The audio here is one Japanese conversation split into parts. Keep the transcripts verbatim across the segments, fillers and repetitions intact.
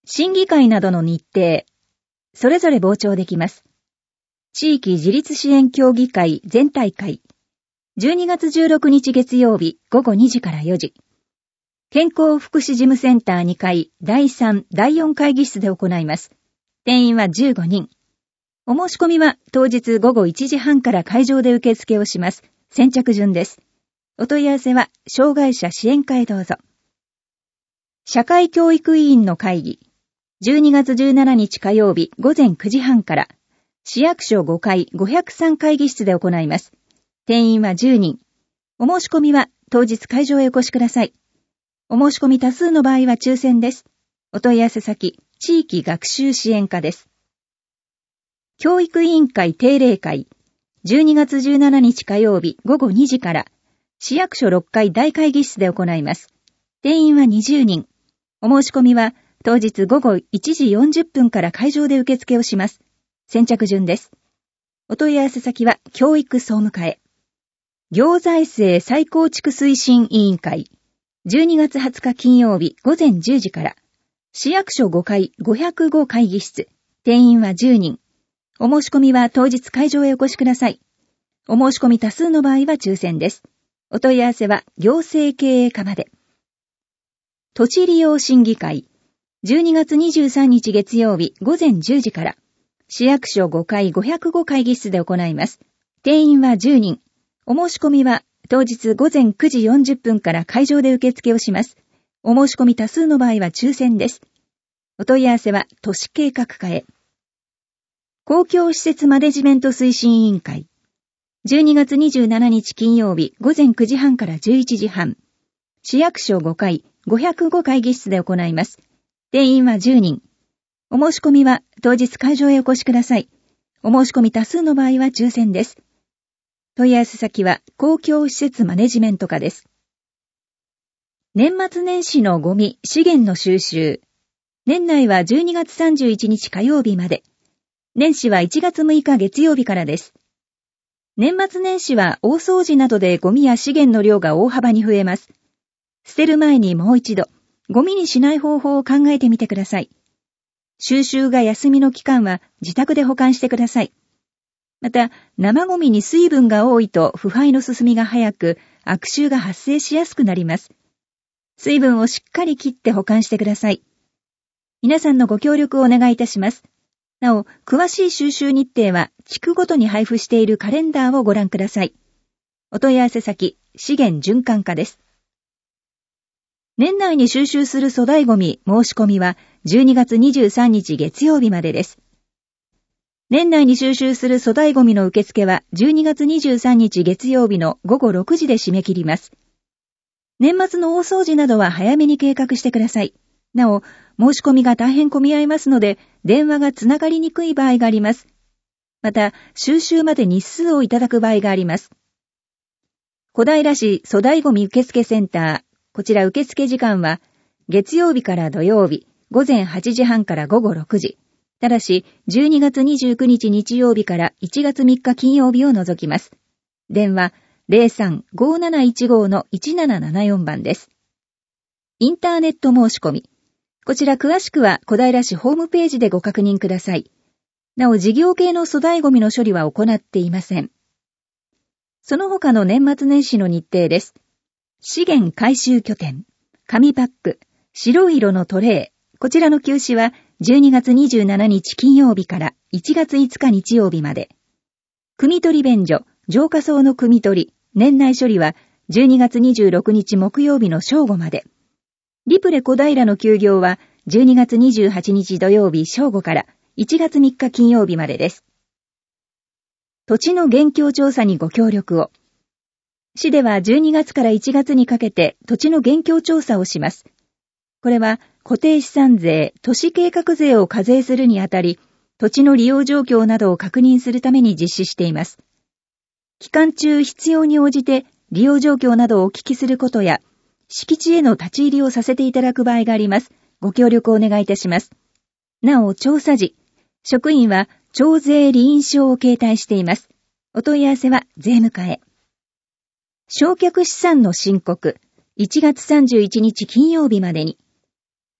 審議会などの日程、それぞれ傍聴できます。地域自立支援協議会全体会、じゅうにがつじゅうろくにち月曜日ごごにじからよじ。健康福祉事務センターにかいだいさん、だいよん会議室で行います。定員はじゅうごにん。お申し込みは当日ごごいちじはんから会場で受付をします。先着順です。お問い合わせは障害者支援課へどうぞ。社会教育委員の会議、じゅうにがつじゅうしちにち火曜日ごぜんくじはんから市役所ごかいごひゃくさん会議室で行います。定員はじゅうにん。お申し込みは当日会場へお越しください。お申し込み多数の場合は抽選です。お問い合わせ先、地域学習支援課です。教育委員会定例会、じゅうにがつじゅうしちにち火曜日ごごにじから市役所ろっかい大会議室で行います。定員はにじゅうにん。お申し込みは当日ごごいちじよんじゅっぷんから会場で受付をします。先着順です。お問い合わせ先は教育総務課へ。行財政再構築推進委員会、じゅうにがつはつか金曜日ごぜんじゅうじから市役所ごかいごひゃくご会議室、定員はじゅうにん。お申し込みは当日会場へお越しください。お申し込み多数の場合は抽選です。お問い合わせは行政経営課まで。土地利用審議会、じゅうにがつにじゅうさんにち月曜日ごぜんじゅうじから市役所ごかいごひゃくご会議室で行います。定員はじゅうにん。お申し込みは当日ごぜんくじよんじゅっぷんから会場で受付をします。お申し込み多数の場合は抽選です。お問い合わせは都市計画課へ。公共施設マネジメント推進委員会、じゅうにがつにじゅうしちにち金曜日ごぜんくじはんからじゅういちじはん、市役所ごかいごひゃくご会議室で行います。定員はじゅうにん。お申し込みは当日会場へお越しください。お申し込み多数の場合は抽選です。問い合わせ先は公共施設マネジメント課です。年末年始のゴミ、資源の収集。年内はじゅうにがつさんじゅういちにち火曜日まで。年始はいちがつむいか月曜日からです。年末年始は大掃除などでゴミや資源の量が大幅に増えます。捨てる前にもう一度、ゴミにしない方法を考えてみてください。収集が休みの期間は自宅で保管してください。また、生ゴミに水分が多いと腐敗の進みが早く、悪臭が発生しやすくなります。水分をしっかり切って保管してください。皆さんのご協力をお願いいたします。なお、詳しい収集日程は地区ごとに配布しているカレンダーをご覧ください。お問い合わせ先、資源循環課です。年内に収集する粗大ゴミ申し込みはじゅうにがつにじゅうさんにち月曜日までです。年内に収集する粗大ゴミの受付はじゅうにがつにじゅうさんにち月曜日のごごろくじで締め切ります。年末の大掃除などは早めに計画してください。なお、申し込みが大変混み合いますので、電話がつながりにくい場合があります。また、収集まで日数をいただく場合があります。小平市粗大ゴミ受付センター、こちら受付時間は、月曜日から土曜日、ごぜんはちじはんからごごろくじ。ただし、じゅうにがつにじゅうくにち日曜日からいちがつみっか金曜日を除きます。電話 ゼロさん ごーなないちご のいちななななよん 番です。インターネット申し込み。こちら詳しくは小平市ホームページでご確認ください。なお、事業系の粗大ゴミの処理は行っていません。その他の年末年始の日程です。資源回収拠点、紙パック、白い色のトレー、こちらの休止はじゅうにがつにじゅうしちにち金曜日からいちがついつか日曜日まで。汲取り便所、浄化槽の汲み取り、年内処理はじゅうにがつにじゅうろくにち木曜日の正午まで。リプレ小平の休業はじゅうにがつにじゅうはちにち土曜日正午からいちがつみっか金曜日までです。土地の現況調査にご協力を。市ではじゅうにがつからいちがつにかけて土地の現況調査をします。これは固定資産税、都市計画税を課税するにあたり、土地の利用状況などを確認するために実施しています。期間中必要に応じて利用状況などをお聞きすることや、敷地への立ち入りをさせていただく場合があります。ご協力をお願いいたします。なお、調査時、職員は徴税離印証を携帯しています。お問い合わせは税務課へ。償却資産の申告、いちがつさんじゅういちにち金曜日までに。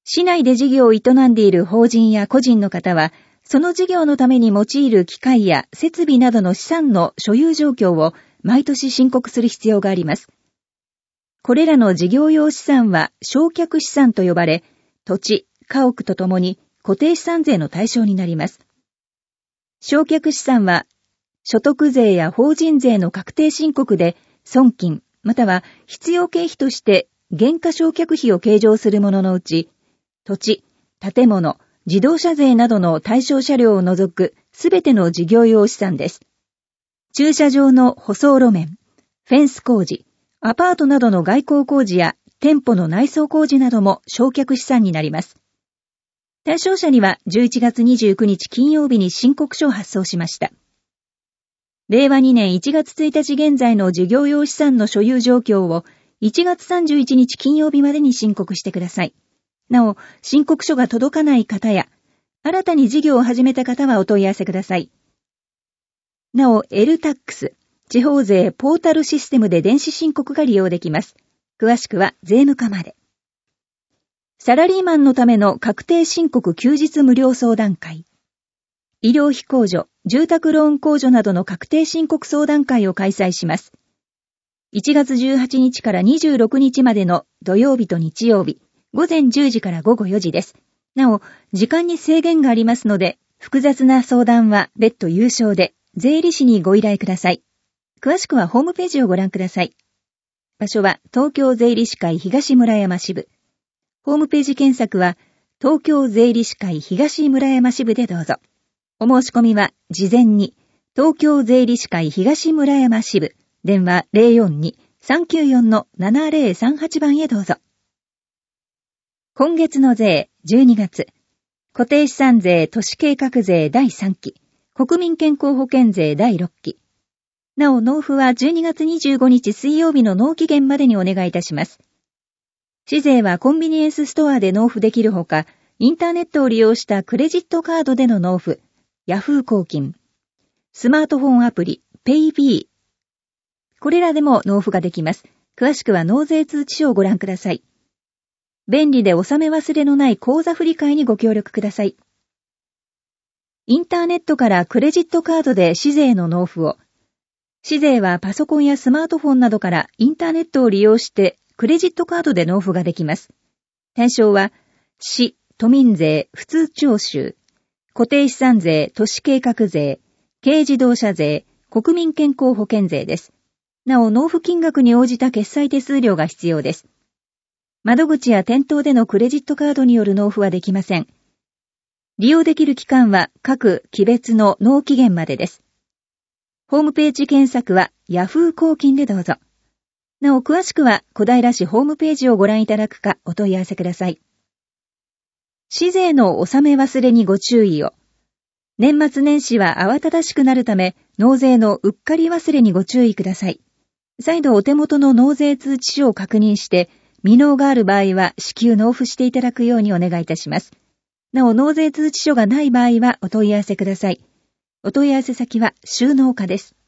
市内で事業を営んでいる法人や個人の方は、その事業のために用いる機械や設備などの資産の所有状況を毎年申告する必要があります。これらの事業用資産は償却資産と呼ばれ、土地、家屋とともに固定資産税の対象になります。償却資産は、所得税や法人税の確定申告で損金、または必要経費として減価償却費を計上するもののうち、土地、建物、自動車税などの対象車両を除くすべての事業用資産です。駐車場の舗装路面、フェンス工事、アパートなどの外交工事や店舗の内装工事なども償却資産になります。対象者にはじゅういちがつにじゅうくにち金曜日に申告書を発送しました。れいわにねんいちがつついたち現在の事業用資産の所有状況をいちがつさんじゅういちにち金曜日までに申告してください。なお、申告書が届かない方や、新たに事業を始めた方はお問い合わせください。なお、エルタックス、地方税ポータルシステムで電子申告が利用できます。詳しくは税務課まで。サラリーマンのための確定申告休日無料相談会。医療費控除、住宅ローン控除などの確定申告相談会を開催します。いちがつじゅうはちにちからにじゅうろくにちまでの土曜日と日曜日、ごぜんじゅうじからごごよじです。なお、時間に制限がありますので、複雑な相談は別途有償で、税理士にご依頼ください。詳しくはホームページをご覧ください。場所は東京税理士会東村山支部。ホームページ検索は東京税理士会東村山支部でどうぞ。お申し込みは事前に東京税理士会東村山支部電話 ゼロよんに さんきゅうよん ななゼロさんはち 番へどうぞ。今月の税じゅうにがつ固定資産税都市計画税だいさんき国民健康保険税だいろっき。なお納付はじゅうにがつにじゅうごにち水曜日の納期限までにお願いいたします。市税はコンビニエンスストアで納付できるほか、インターネットを利用したクレジットカードでの納付、ヤフー公金、スマートフォンアプリ、ペイビー。これらでも納付ができます。詳しくは納税通知書をご覧ください。便利で納め忘れのない口座振替にご協力ください。インターネットからクレジットカードで市税の納付を。市税はパソコンやスマートフォンなどからインターネットを利用してクレジットカードで納付ができます。対象は市、都民税、普通徴収、固定資産税、都市計画税、軽自動車税、国民健康保険税です。なお納付金額に応じた決済手数料が必要です。窓口や店頭でのクレジットカードによる納付はできません。利用できる期間は各期別の納期限までです。ホームページ検索はヤフー公金でどうぞ。なお詳しくは小平市ホームページをご覧いただくかお問い合わせください。市税の納め忘れにご注意を。年末年始は慌ただしくなるため納税のうっかり忘れにご注意ください。再度お手元の納税通知書を確認して未納がある場合は至急納付していただくようにお願いいたします。なお納税通知書がない場合はお問い合わせください。お問い合わせ先は収納課です。